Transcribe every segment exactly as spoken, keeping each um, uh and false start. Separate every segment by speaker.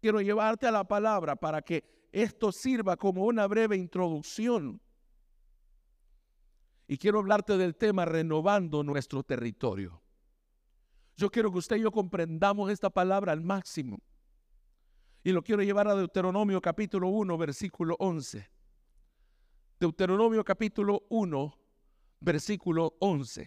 Speaker 1: quiero llevarte a la palabra para que esto sirva como una breve introducción. Y quiero hablarte del tema renovando nuestro territorio. Yo quiero que usted y yo comprendamos esta palabra al máximo. Y lo quiero llevar a Deuteronomio capítulo uno, versículo once. Deuteronomio capítulo uno, versículo once.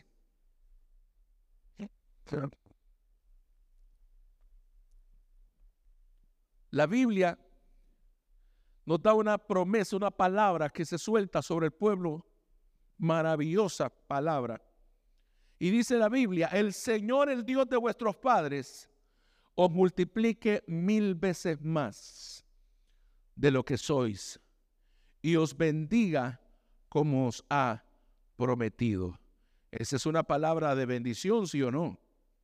Speaker 1: La Biblia nos da una promesa, una palabra que se suelta sobre el pueblo, maravillosa palabra. Y dice la Biblia: el Señor, el Dios de vuestros padres, os multiplique mil veces más de lo que sois y os bendiga como os ha prometido. Esa es una palabra de bendición, ¿sí o no?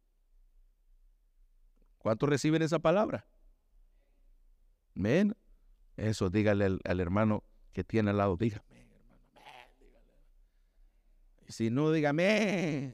Speaker 1: ¿Cuántos reciben esa palabra? Amén. Eso, dígale al, al hermano que tiene al lado, dígame, hermano, amén, dígale. Y si no, dígame.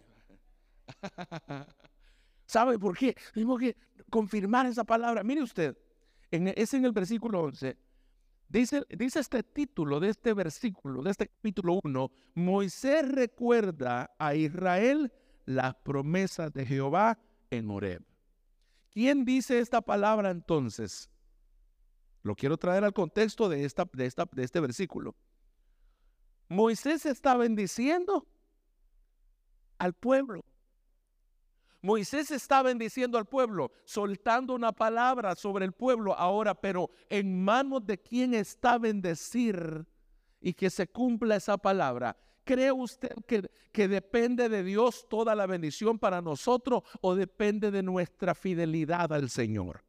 Speaker 1: ¿Sabe por qué? Tenemos que confirmar esa palabra. Mire usted, en, es en el versículo once. Dice, dice este título de este versículo, de este capítulo uno: Moisés recuerda a Israel las promesas de Jehová en Horeb. ¿Quién dice esta palabra entonces? Lo quiero traer al contexto de, esta, de, esta, de este versículo. Moisés está bendiciendo al pueblo. Moisés está bendiciendo al pueblo, soltando una palabra sobre el pueblo ahora, pero en manos de quién está bendecir y que se cumpla esa palabra. ¿Cree usted que, que depende de Dios toda la bendición para nosotros o depende de nuestra fidelidad al Señor?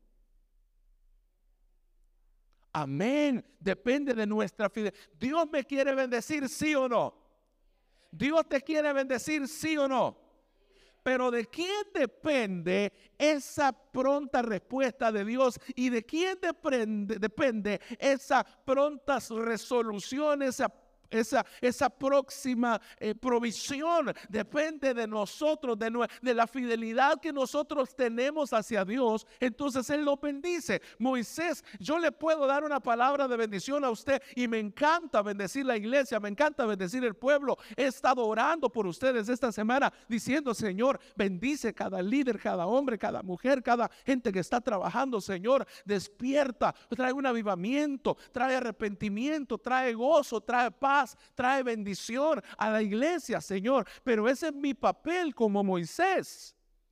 Speaker 1: Amén. Depende de nuestra fidelidad. ¿Dios me quiere bendecir, sí o no? ¿Dios te quiere bendecir, sí o no? Pero ¿de quién depende esa pronta respuesta de Dios? ¿Y de quién depende, depende esa prontas resoluciones, esa Esa, esa próxima eh, provisión? Depende de nosotros, de, de la fidelidad que nosotros tenemos hacia Dios. Entonces Él lo bendice. Moisés, yo le puedo dar una palabra de bendición a usted y me encanta bendecir la iglesia, me encanta bendecir el pueblo. He estado orando por ustedes esta semana diciendo: Señor, bendice cada líder, cada hombre, cada mujer, cada gente que está trabajando. Señor, despierta, trae un avivamiento, trae arrepentimiento, trae gozo, trae paz, trae bendición a la iglesia, Señor. Pero ese es mi papel como Moisés.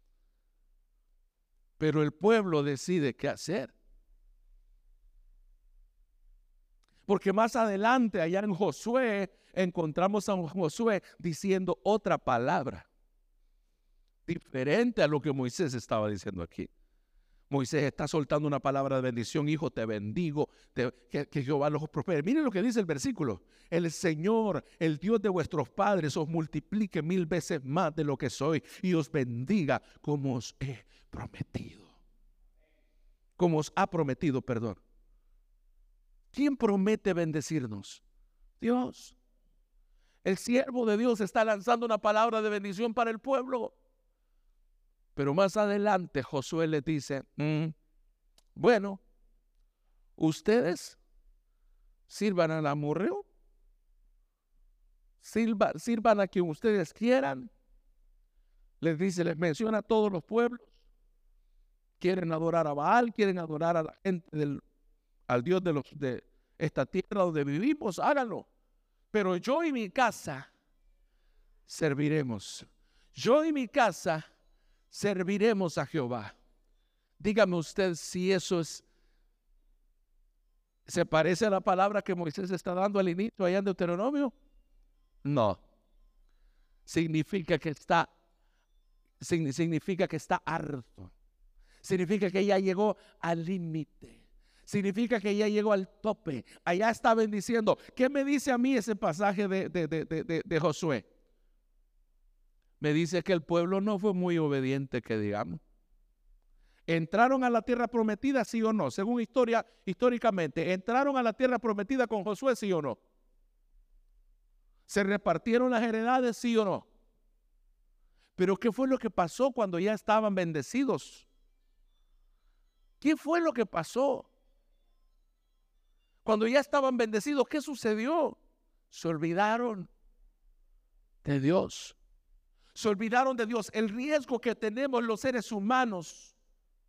Speaker 1: Pero el pueblo decide qué hacer. Porque más adelante, allá en Josué, encontramos a Josué diciendo otra palabra diferente a lo que Moisés estaba diciendo aquí. Moisés está soltando una palabra de bendición: hijo, te bendigo, te, que, que Jehová los prospere. Miren lo que dice el versículo: el Señor, el Dios de vuestros padres, os multiplique mil veces más de lo que soy y os bendiga como os he prometido. Como os ha prometido, perdón. ¿Quién promete bendecirnos? Dios. El siervo de Dios está lanzando una palabra de bendición para el pueblo. Pero más adelante Josué les dice: mm, bueno, ustedes sirvan al amorreo, sirva, sirvan a quien ustedes quieran. Les dice, les menciona a todos los pueblos. Quieren adorar a Baal, quieren adorar a la gente del, al Dios de, los, de esta tierra donde vivimos, háganlo. Pero yo y mi casa serviremos. Yo y mi casa serviremos a Jehová. Dígame usted si eso es, se parece a la palabra que Moisés está dando al inicio allá en Deuteronomio. No. Significa que está, significa que está harto. Significa que ya llegó al límite. Significa que ya llegó al tope. Allá está bendiciendo. ¿Qué me dice a mí ese pasaje de, de, de, de, de Josué? Me dice que el pueblo no fue muy obediente, que digamos. ¿Entraron a la tierra prometida, sí o no? Según historia, históricamente, ¿entraron a la tierra prometida con Josué, sí o no? ¿Se repartieron las heredades, sí o no? Pero ¿qué fue lo que pasó cuando ya estaban bendecidos? ¿Qué fue lo que pasó? Cuando ya estaban bendecidos, ¿qué sucedió? Se olvidaron de Dios. Se olvidaron de Dios. El riesgo que tenemos los seres humanos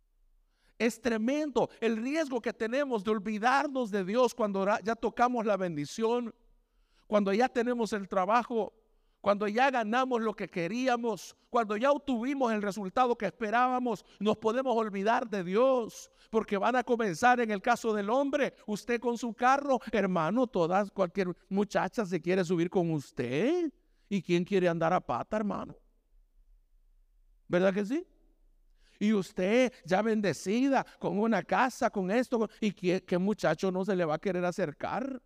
Speaker 1: es tremendo. El riesgo que tenemos de olvidarnos de Dios cuando ya tocamos la bendición, cuando ya tenemos el trabajo, cuando ya ganamos lo que queríamos, cuando ya obtuvimos el resultado que esperábamos, nos podemos olvidar de Dios, porque van a comenzar, en el caso del hombre, usted con su carro, hermano, todas, cualquier muchacha se quiere subir con usted. ¿Y quién quiere andar a pata, hermano? ¿Verdad que sí? Y usted ya bendecida, con una casa, con esto, ¿y qué, qué muchacho no se le va a querer acercar?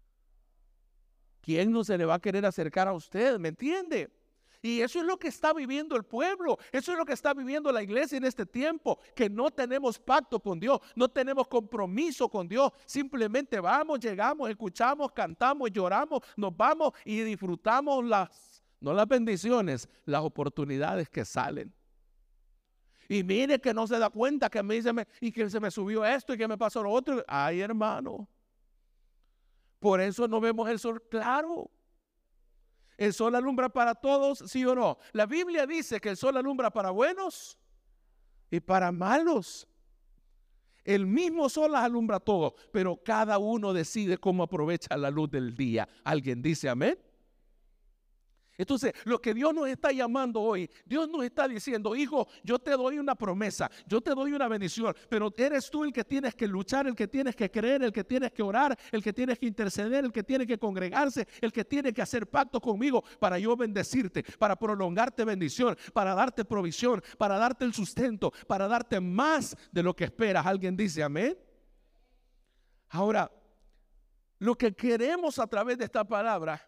Speaker 1: ¿Quién no se le va a querer acercar a usted? ¿Me entiende? Y eso es lo que está viviendo el pueblo. Eso es lo que está viviendo la iglesia en este tiempo. Que no tenemos pacto con Dios. No tenemos compromiso con Dios. Simplemente vamos, llegamos, escuchamos, cantamos, lloramos, nos vamos y disfrutamos las, no las bendiciones, las oportunidades que salen. Y mire que no se da cuenta que me dice y que se me subió esto y que me pasó lo otro. Ay, hermano. Por eso no vemos el sol claro. El sol alumbra para todos, ¿sí o no? La Biblia dice que el sol alumbra para buenos y para malos. El mismo sol las alumbra a todos, pero cada uno decide cómo aprovecha la luz del día. ¿Alguien dice amén? Entonces, lo que Dios nos está llamando hoy, Dios nos está diciendo, hijo, yo te doy una promesa, yo te doy una bendición, pero eres tú el que tienes que luchar, el que tienes que creer, el que tienes que orar, el que tienes que interceder, el que tiene que congregarse, el que tiene que hacer pacto conmigo para yo bendecirte, para prolongarte bendición, para darte provisión, para darte el sustento, para darte más de lo que esperas. ¿Alguien dice amén? Ahora, lo que queremos a través de esta palabra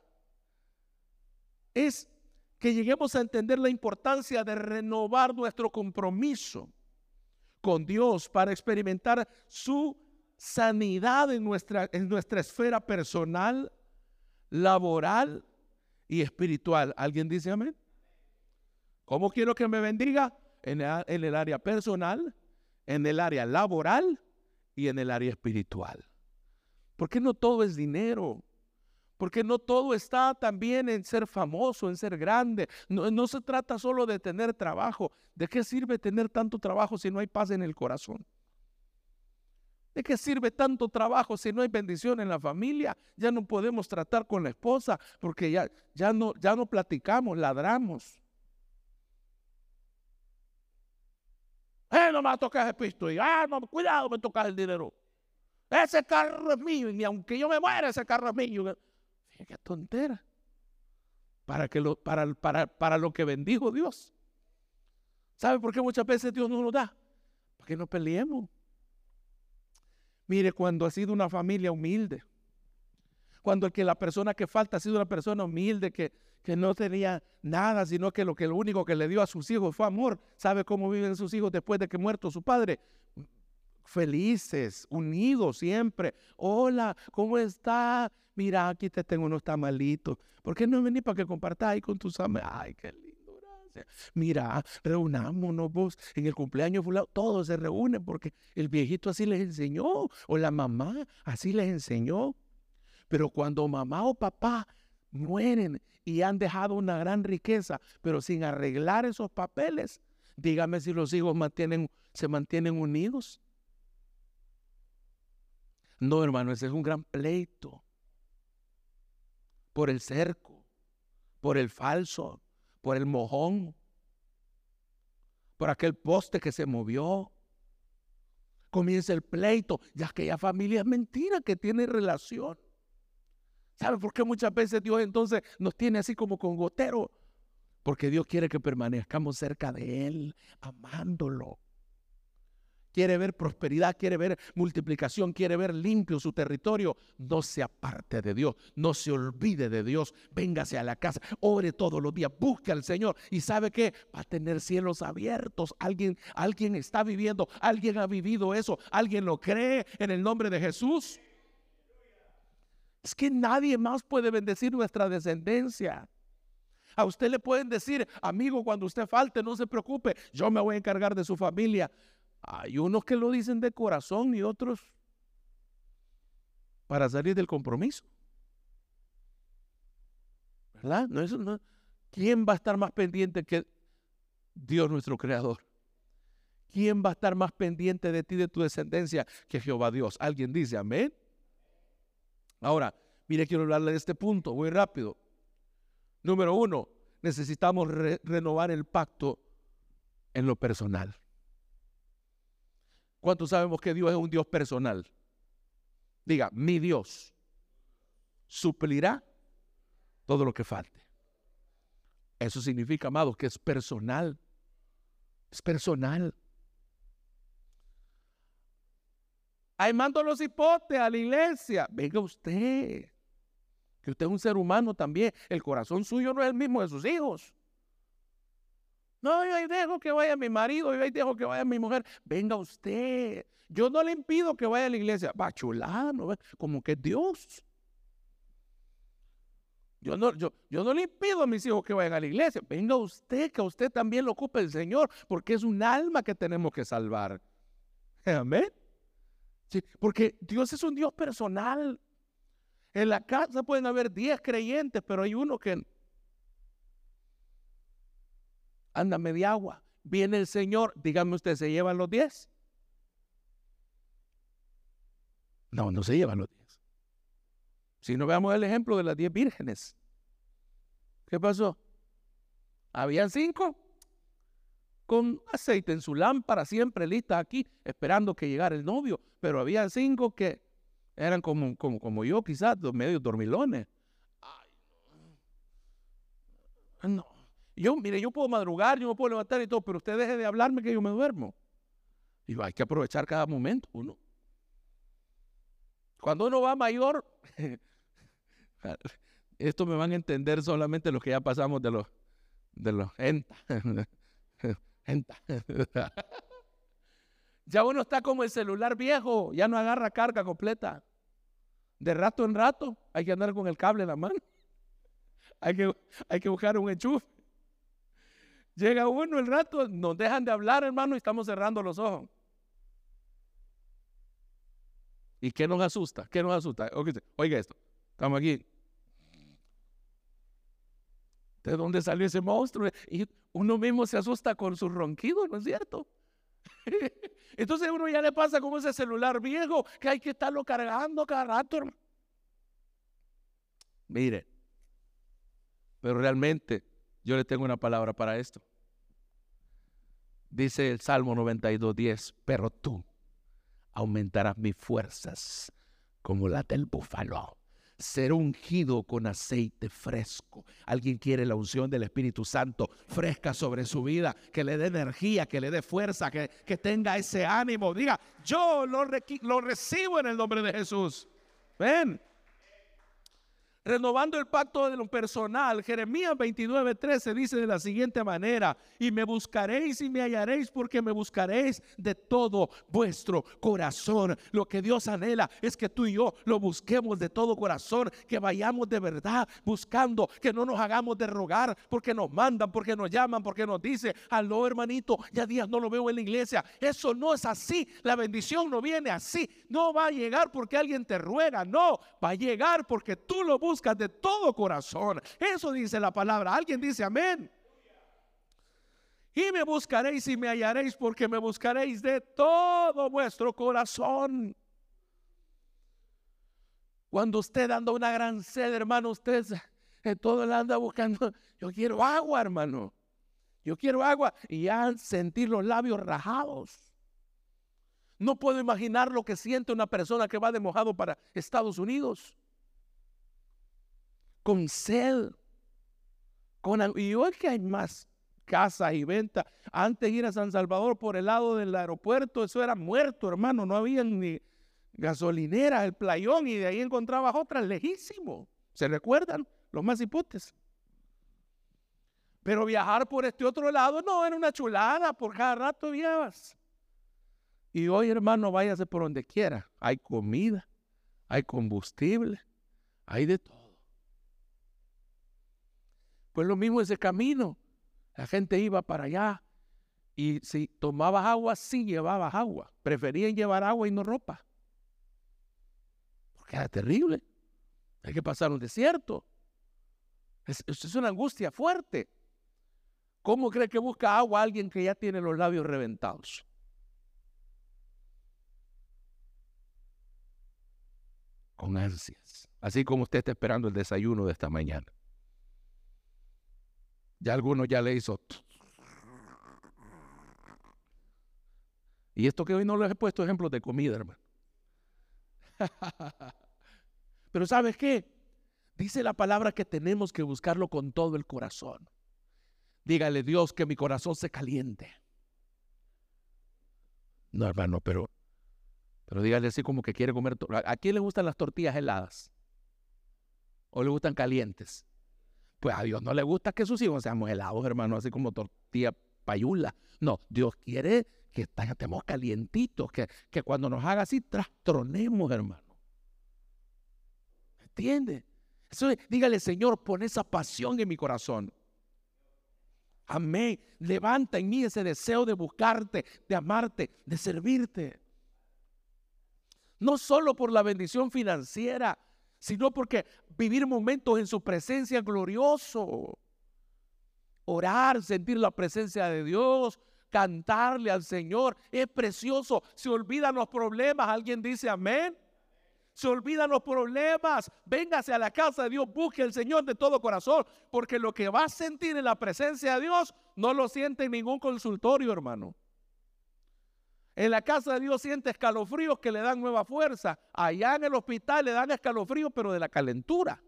Speaker 1: es que lleguemos a entender la importancia de renovar nuestro compromiso con Dios para experimentar su sanidad en nuestra, en nuestra esfera personal, laboral y espiritual. ¿Alguien dice amén? ¿Cómo quiero que me bendiga? En el, en el área personal, en el área laboral y en el área espiritual. Porque no todo es dinero. Porque no todo está también en ser famoso, en ser grande. No, no se trata solo de tener trabajo. ¿De qué sirve tener tanto trabajo si no hay paz en el corazón? ¿De qué sirve tanto trabajo si no hay bendición en la familia? Ya no podemos tratar con la esposa porque ya, ya, no, ya no platicamos, ladramos. Eh, no me tocas el pisto. Y, ah, no, cuidado, me tocas el dinero. Ese carro es mío. Y aunque yo me muera, ese carro es mío. Qué tontera. Para, que lo, para, para, para lo que bendijo Dios. ¿Sabe por qué muchas veces Dios no nos da? Para que no peleemos. Mire, cuando ha sido una familia humilde, cuando el que la persona que falta ha sido una persona humilde, que, que no tenía nada, sino que lo, que lo único que le dio a sus hijos fue amor. ¿Sabe cómo viven sus hijos después de que muerto su padre? Felices, unidos siempre. Hola, ¿cómo está? Mira, aquí te tengo unos tamalitos. ¿Por qué no venís para que compartas ahí con tus amigos? Ay, qué lindo, gracias. Mira, reunámonos vos en el cumpleaños fulano. Todos se reúnen porque el viejito así les enseñó, o la mamá así les enseñó. Pero cuando mamá o papá mueren y han dejado una gran riqueza, pero sin arreglar esos papeles, dígame si los hijos mantienen, se mantienen unidos. No, hermano, ese es un gran pleito. Por el cerco, por el falso, por el mojón, por aquel poste que se movió. Comienza el pleito, ya que ya familia es mentira que tiene relación. ¿Sabe por qué muchas veces Dios entonces nos tiene así como con gotero? Porque Dios quiere que permanezcamos cerca de Él, amándolo. Quiere ver prosperidad, quiere ver multiplicación, quiere ver limpio su territorio. No se aparte de Dios, no se olvide de Dios. Véngase a la casa, ore todos los días, busque al Señor. ¿Y sabe qué? Va a tener cielos abiertos. Alguien, alguien está viviendo, alguien ha vivido eso, alguien lo cree en el nombre de Jesús. Es que nadie más puede bendecir nuestra descendencia. A usted le pueden decir, amigo, cuando usted falte, no se preocupe, yo me voy a encargar de su familia. Hay unos que lo dicen de corazón y otros para salir del compromiso. ¿Verdad? No, eso no. ¿Quién va a estar más pendiente que Dios nuestro creador? ¿Quién va a estar más pendiente de ti, de tu descendencia, que Jehová Dios? ¿Alguien dice amén? Ahora, mire, quiero hablarle de este punto, muy rápido. Número uno, necesitamos re renovar el pacto en lo personal. ¿Cuántos sabemos que Dios es un Dios personal? Diga, mi Dios suplirá todo lo que falte. Eso significa, amados, que es personal. Es personal. Ahí mando los hipotes a la iglesia. Venga usted, que usted es un ser humano también. El corazón suyo no es el mismo de sus hijos. No, yo ahí dejo que vaya mi marido, yo ahí dejo que vaya mi mujer. Venga usted. Yo no le impido que vaya a la iglesia. Va chulano, como que es Dios. Yo no, yo, yo no le impido a mis hijos que vayan a la iglesia. Venga usted, que a usted también lo ocupe el Señor, porque es un alma que tenemos que salvar. Amén. Sí, porque Dios es un Dios personal. En la casa pueden haber diez creyentes, pero hay uno que anda media agua. Viene el Señor, dígame usted, ¿se llevan los diez? No, no se llevan los diez. Si no, veamos el ejemplo de las diez vírgenes. ¿Qué pasó? Habían cinco con aceite en su lámpara, siempre listas aquí, esperando que llegara el novio. Pero había cinco que eran como, como, como yo, quizás, medio dormilones. Ay, no. no. Yo, mire, yo puedo madrugar, yo me puedo levantar y todo, pero usted deje de hablarme que yo me duermo. Y hay que aprovechar cada momento, uno. Cuando uno va mayor, esto me van a entender solamente los que ya pasamos de los, de los enta. Ya uno está como el celular viejo, ya no agarra carga completa. De rato en rato hay que andar con el cable en la mano. Hay que, hay que buscar un enchufe. Llega uno el rato, nos dejan de hablar, hermano, y estamos cerrando los ojos. ¿Y qué nos asusta? ¿Qué nos asusta? Oiga esto, estamos aquí. ¿De dónde salió ese monstruo? Y uno mismo se asusta con sus ronquidos, ¿no es cierto? Entonces uno ya le pasa como ese celular viejo que hay que estarlo cargando cada rato, hermano. Mire, pero realmente yo le tengo una palabra para esto. Dice el Salmo noventa y dos, diez, pero tú aumentarás mis fuerzas como la del búfalo. Ser ungido con aceite fresco. Alguien quiere la unción del Espíritu Santo fresca sobre su vida, que le dé energía, que le dé fuerza, que, que tenga ese ánimo. Diga, yo lo, lo recibo en el nombre de Jesús. Ven. Renovando el pacto de lo personal, Jeremías veintinueve, trece dice de la siguiente manera: y me buscaréis y me hallaréis, porque me buscaréis de todo vuestro corazón. Lo que Dios anhela es que tú y yo lo busquemos de todo corazón, que vayamos de verdad buscando, que no nos hagamos de rogar porque nos mandan, porque nos llaman, porque nos dice, aló hermanito, ya días no lo veo en la iglesia. Eso no es así. La bendición no viene así. No va a llegar porque alguien te ruega, no, va a llegar porque tú lo buscas de todo corazón. Eso dice la palabra. Alguien dice amén. Y me buscaréis y me hallaréis, porque me buscaréis de todo vuestro corazón. Cuando usted anda una gran sed, hermano, usted en todo el anda buscando, yo quiero agua, hermano, yo quiero agua, y ya sentir los labios rajados. No puedo imaginar lo que siente una persona que va de mojado para Estados Unidos, con sed, con, y hoy que hay más casas y ventas. Antes ir a San Salvador por el lado del aeropuerto, eso era muerto, hermano, no había ni gasolinera, el playón, y de ahí encontrabas otras lejísimo. ¿Se recuerdan? Los más hipotes. Pero viajar por este otro lado, no, era una chulada, por cada rato viajas. Y hoy, hermano, váyase por donde quiera, hay comida, hay combustible, hay de todo. Pues lo mismo ese camino, la gente iba para allá Y si tomabas agua, sí llevabas agua. Preferían llevar agua y no ropa. Porque era terrible. Hay que pasar un desierto. Es, es una angustia fuerte. ¿Cómo cree que busca agua alguien que ya tiene los labios reventados? Con ansias. Así como usted está esperando el desayuno de esta mañana. Ya alguno ya le hizo. Y esto que hoy no les he puesto ejemplos de comida, hermano. Pero ¿sabes qué? Dice la palabra que tenemos que buscarlo con todo el corazón. Dígale, Dios, que mi corazón se caliente. No, hermano, pero, pero dígale así como que quiere comer. ¿A quién le gustan las tortillas heladas? ¿O le gustan calientes? Pues a Dios no le gusta que sus hijos seamos helados, hermano, así como tortilla payula. No, Dios quiere que estemos calientitos, que, que cuando nos haga así, trastronemos, hermano. ¿Entiende? Eso es, dígale, Señor, pon esa pasión en mi corazón. Amén. Levanta en mí ese deseo de buscarte, de amarte, de servirte. No solo por la bendición financiera, sino porque vivir momentos en su presencia glorioso. Orar, sentir la presencia de Dios, cantarle al Señor, es precioso. Se olvidan los problemas, alguien dice amén. Se olvidan los problemas, véngase a la casa de Dios, busque al Señor de todo corazón, porque lo que va a sentir en la presencia de Dios no lo siente en ningún consultorio, hermano. En la casa de Dios siente escalofríos que le dan nueva fuerza. Allá en el hospital le dan escalofríos, pero de la calentura.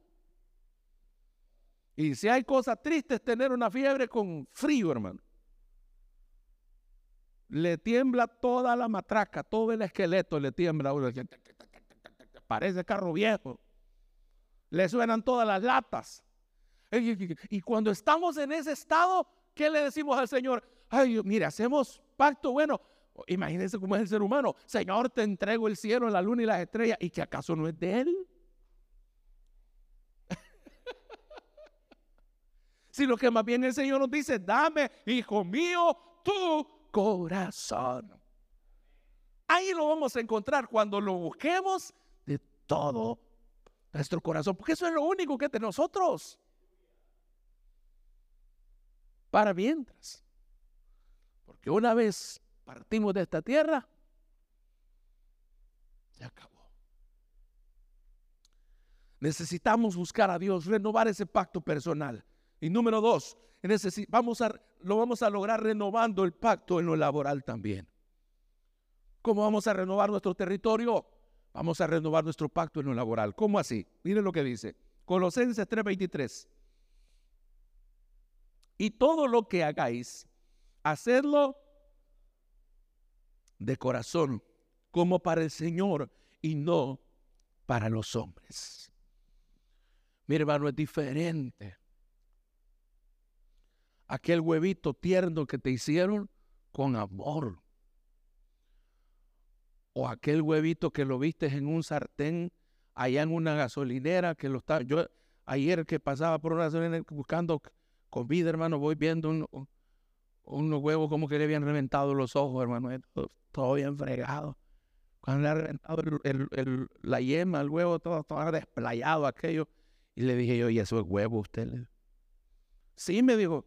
Speaker 1: Y si hay cosas tristes, tener una fiebre con frío, hermano. Le tiembla toda la matraca, todo el esqueleto le tiembla. Parece carro viejo. Le suenan todas las latas. Y cuando estamos en ese estado, ¿qué le decimos al Señor? Ay, mire, hacemos pacto. Bueno, imagínense cómo es el ser humano. Señor, te entrego el cielo, la luna y las estrellas. ¿Y que acaso no es de Él? Si lo que más bien el Señor nos dice, dame, hijo mío, tu corazón. Ahí lo vamos a encontrar cuando lo busquemos de todo nuestro corazón, porque eso es lo único que es de nosotros. Para mientras, porque una vez partimos de esta tierra, se acabó. Necesitamos buscar a Dios, renovar ese pacto personal. Y número dos, vamos a, lo vamos a lograr renovando el pacto en lo laboral también. ¿Cómo vamos a renovar nuestro territorio? Vamos a renovar nuestro pacto en lo laboral. ¿Cómo así? Miren lo que dice Colosenses tres veintitrés. Y todo lo que hagáis, hacedlo de corazón, como para el Señor y no para los hombres. Mire, hermano, es diferente. Aquel huevito tierno que te hicieron con amor. O aquel huevito que lo viste en un sartén allá en una gasolinera que lo estaba. Yo ayer que pasaba por una gasolinera buscando comida, hermano, voy viendo un, un, unos huevos como que le habían reventado los ojos, hermano. Todo, todo bien fregado. Cuando le ha reventado el, el, el, la yema, el huevo, todo, todo desplayado aquello. Y le dije yo, ¿y eso es huevo usted? Sí, me dijo.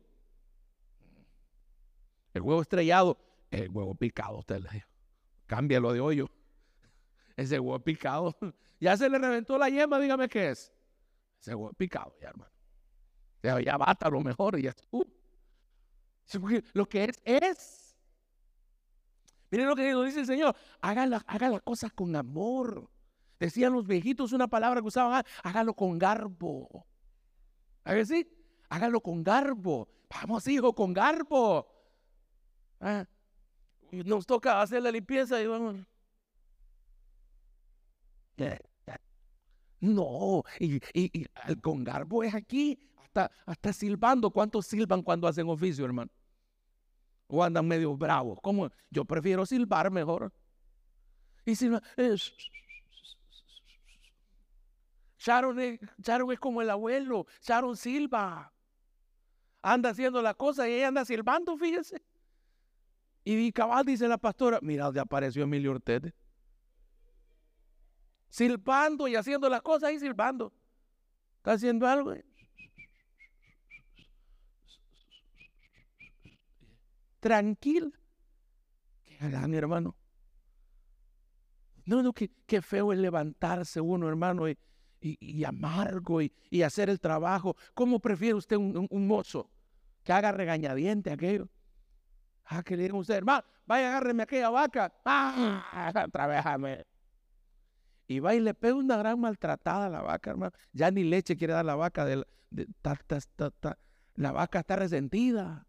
Speaker 1: El huevo estrellado, el huevo picado, usted le dijo. Cámbialo de hoyo. Ese huevo picado. Ya se le reventó la yema, dígame qué es. Ese huevo picado, ya, hermano. Ya, ya bata lo mejor. Ya, uh. Lo que es, es. Miren lo que nos dice el Señor. Haga, la, haga las cosas con amor. Decían los viejitos una palabra que usaban. Hágalo con garbo. ¿A ver si? Hágalo con garbo. Vamos, hijo, con garbo. Ah, nos toca hacer la limpieza y vamos. No, y, y, y con garbo es aquí, hasta, hasta silbando. ¿Cuántos silban cuando hacen oficio, hermano? O andan medio bravos. ¿Cómo? Yo prefiero silbar mejor. Y si no, es, Sharon, es, Sharon es como el abuelo. Sharon silba. Anda haciendo la cosa y ella anda silbando, fíjese. Y cabal dice la pastora, mira, ya apareció Emilio Ortega, silbando y haciendo las cosas y silbando. Está haciendo algo. Tranquila. ¿Qué hará, mi hermano? No, no, qué, qué feo es levantarse uno, hermano, y, y, y amargo y, y hacer el trabajo. ¿Cómo prefiere usted un, un, un mozo que haga regañadiente aquello? Ah, que le digan a usted, hermano, vaya, agárreme aquella vaca. Ah, trabajame. Y va y le pega una gran maltratada a la vaca, hermano. Ya ni leche quiere dar la vaca. De, de, ta, ta, ta, ta. La vaca está resentida.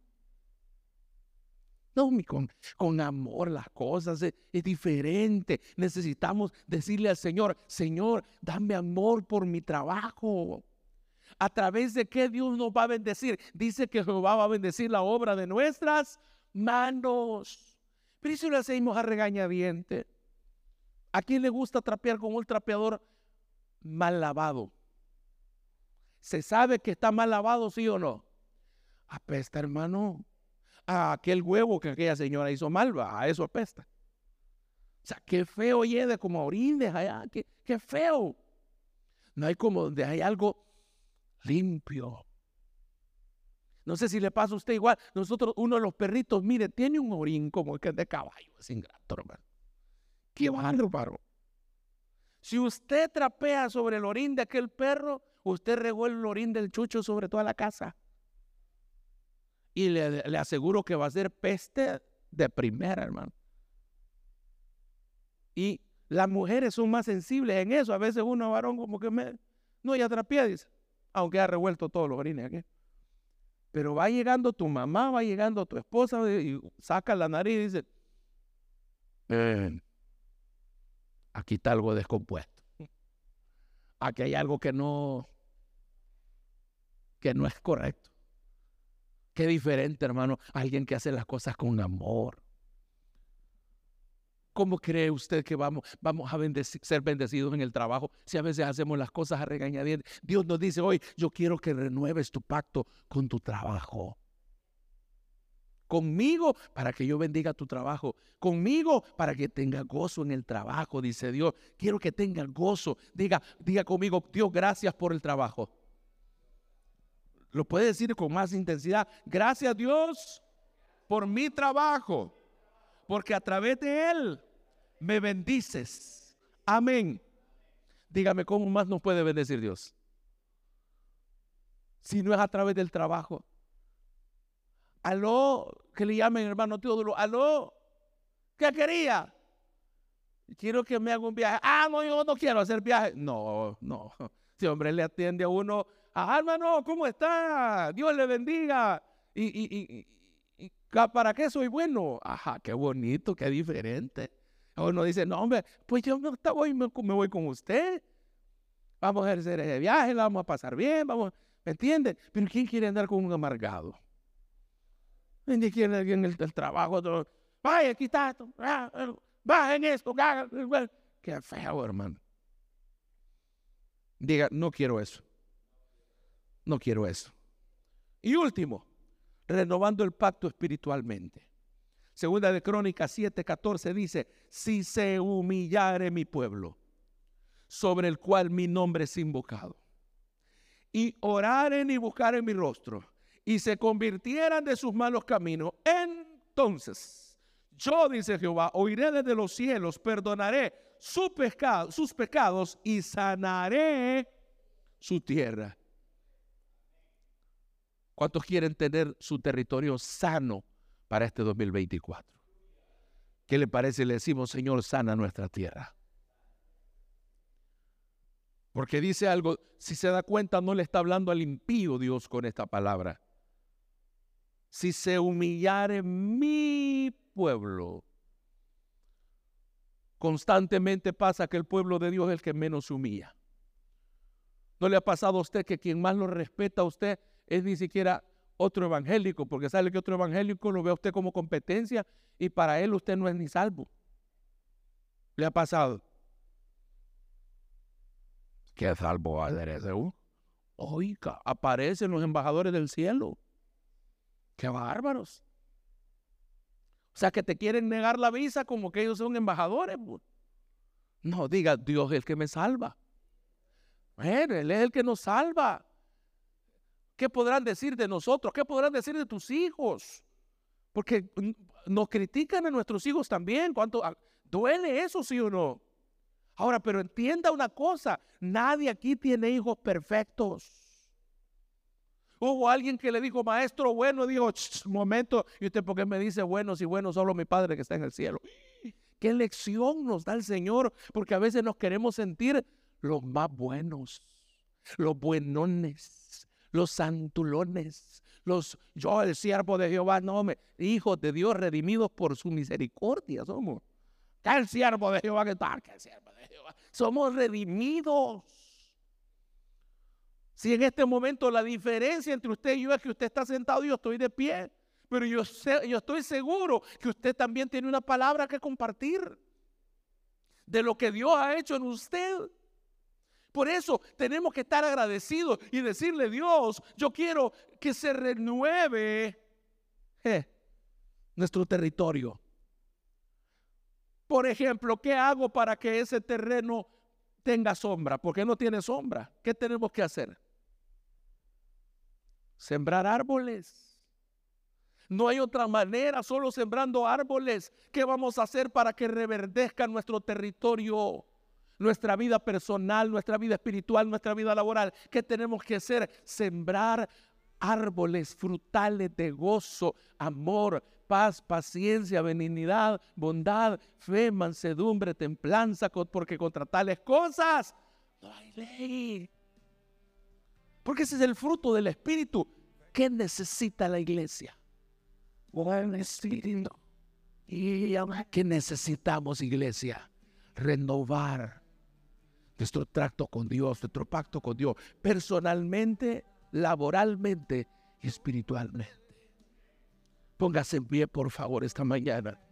Speaker 1: No, con, con amor las cosas es, es diferente. Necesitamos decirle al Señor, Señor, dame amor por mi trabajo. ¿A través de qué Dios nos va a bendecir? Dice que Jehová va a bendecir la obra de nuestras manos. Pero si lo hacemos a regañadiente. ¿A quién le gusta trapear con un trapeador mal lavado? ¿Se sabe que está mal lavado, sí o no? Apesta, hermano. A aquel huevo que aquella señora hizo mal, va, a eso apesta. O sea, qué feo yede como a orines allá, qué, qué feo. No hay como donde hay algo limpio. No sé si le pasa a usted igual. Nosotros, uno de los perritos, mire, tiene un orín como que es de caballo, es ingrato, hermano. Qué bárbaro. Si usted trapea sobre el orín de aquel perro, usted regó el orín del chucho sobre toda la casa. Y le, le aseguro que va a ser peste de primera, hermano. Y las mujeres son más sensibles en eso. A veces uno varón como que me... No, ya trapea, dice. Aunque ha revuelto todos los orines aquí. Pero va llegando tu mamá, va llegando tu esposa y saca la nariz y dice, eh, aquí está algo descompuesto. Aquí hay algo que no, que no es correcto. Qué diferente, hermano, alguien que hace las cosas con amor. ¿Cómo cree usted que vamos, vamos a bendecir, ser bendecidos en el trabajo si a veces hacemos las cosas a regañadientes? Dios nos dice hoy, yo quiero que renueves tu pacto con tu trabajo. Conmigo para que yo bendiga tu trabajo. Conmigo para que tenga gozo en el trabajo, dice Dios. Quiero que tenga gozo. Diga, diga conmigo, Dios, gracias por el trabajo. Lo puede decir con más intensidad. Gracias, Dios, por mi trabajo, porque a través de él me bendices. Amén. Dígame, ¿cómo más nos puede bendecir Dios? Si no es a través del trabajo. Aló, que le llamen hermano Teodulo. Aló, ¿qué quería? Quiero que me haga un viaje. Ah, no, yo no quiero hacer viaje. No, no. Si hombre le atiende a uno, ah, hermano, ¿cómo está? Dios le bendiga. Y, y, y, y ¿para qué soy bueno? Ajá, qué bonito, qué diferente. Uno dice, no, hombre, pues yo no voy, me, me voy con usted. Vamos a hacer ese viaje, la vamos a pasar bien, vamos, ¿me entienden? Pero ¿quién quiere andar con un amargado? ¿Quién quiere alguien en el, el trabajo? Todo, vaya, aquí está esto, bajen esto, qué feo, hermano. Diga, no quiero eso. No quiero eso. Y último, renovando el pacto espiritualmente. Segunda de Crónicas siete catorce dice, si se humillare mi pueblo, sobre el cual mi nombre es invocado, y oraren y buscaren mi rostro, y se convirtieran de sus malos caminos, entonces yo, dice Jehová, oiré desde los cielos, perdonaré su pecado, sus pecados y sanaré su tierra. ¿Cuántos quieren tener su territorio sano para este dos mil veinticuatro? ¿Qué le parece? Le decimos, Señor, sana nuestra tierra. Porque dice algo, si se da cuenta, no le está hablando al impío Dios con esta palabra. Si se humillare mi pueblo. Constantemente pasa que el pueblo de Dios es el que menos se humilla. ¿No le ha pasado a usted que quien más lo respeta a usted es ni siquiera otro evangélico? Porque sabe que otro evangélico lo ve a usted como competencia y para él usted no es ni salvo. ¿Le ha pasado? ¿Qué salvo va a ser ese? Uh? Oiga, aparecen los embajadores del cielo. ¡Qué bárbaros! O sea, que te quieren negar la visa como que ellos son embajadores. No, diga, Dios es el que me salva. Bueno, Él es el que nos salva. ¿Qué podrán decir de nosotros? ¿Qué podrán decir de tus hijos? Porque nos critican a nuestros hijos también. ¿Cuánto duele eso, sí o no? Ahora, pero entienda una cosa, nadie aquí tiene hijos perfectos. Hubo alguien que le dijo, maestro bueno, dijo, un momento, ¿y usted por qué me dice bueno si bueno solo mi Padre que está en el cielo? ¿Qué lección nos da el Señor? Porque a veces nos queremos sentir los más buenos, los buenones, los santulones, los, yo el siervo de Jehová, no, me, hijos de Dios redimidos por su misericordia somos. ¿Qué el siervo de Jehová que tal? ¿Qué el siervo de Jehová? Somos redimidos. Si en este momento la diferencia entre usted y yo es que usted está sentado y yo estoy de pie, pero yo, sé, yo estoy seguro que usted también tiene una palabra que compartir de lo que Dios ha hecho en usted. Por eso tenemos que estar agradecidos y decirle, Dios, yo quiero que se renueve eh, nuestro territorio. Por ejemplo, ¿qué hago para que ese terreno tenga sombra? ¿Por qué no tiene sombra? ¿Qué tenemos que hacer? Sembrar árboles. No hay otra manera, solo sembrando árboles. ¿Qué vamos a hacer para que reverdezca nuestro territorio? Nuestra vida personal, nuestra vida espiritual, nuestra vida laboral. ¿Qué tenemos que hacer? Sembrar árboles frutales de gozo, amor, paz, paciencia, benignidad, bondad, fe, mansedumbre, templanza, porque contra tales cosas no hay ley. Porque ese es el fruto del Espíritu. ¿Qué necesita la iglesia? ¿Qué necesitamos, iglesia? Renovar nuestro trato con Dios, nuestro pacto con Dios, personalmente, laboralmente y espiritualmente. Póngase en pie, por favor, esta mañana.